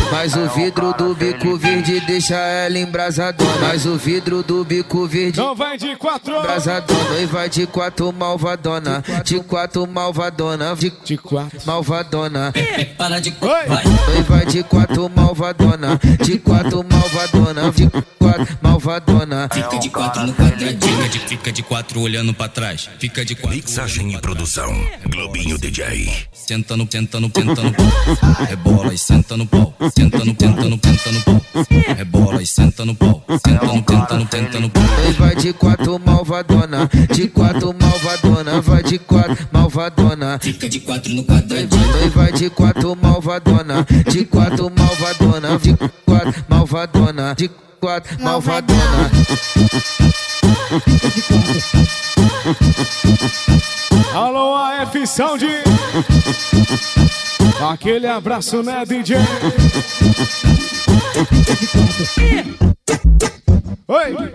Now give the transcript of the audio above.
Mas o vidro do bico verde deixa ela embrasadona. Mas o vidro do bico verde não vai de 4 embrasadona. E vai de 4 malvadona. De 4 malvadona. De 4 malvadona. Para de E vai de 4 malvadona. De 4 malvadona. De 4 malvadona. Fica de 4 no quadradinho. Fica de 4 olhando pra trás. Fica de 4. Mixagem e produção. Globinho DJ. Senta no pau. Rebola e senta no pau. Senta no pau. Rebola e senta no pau. Senta no pau. E vai de 4 malvadona. De 4 malvadona. Vai de 4 malvadona. Fica de 4 no quadradinho. E vai de 4 malvadona. De 4 malvadona. De 4 malvadona. De 4 malvadona. Alô, AF Sound. Aquele abraço, né, DJ? Oi!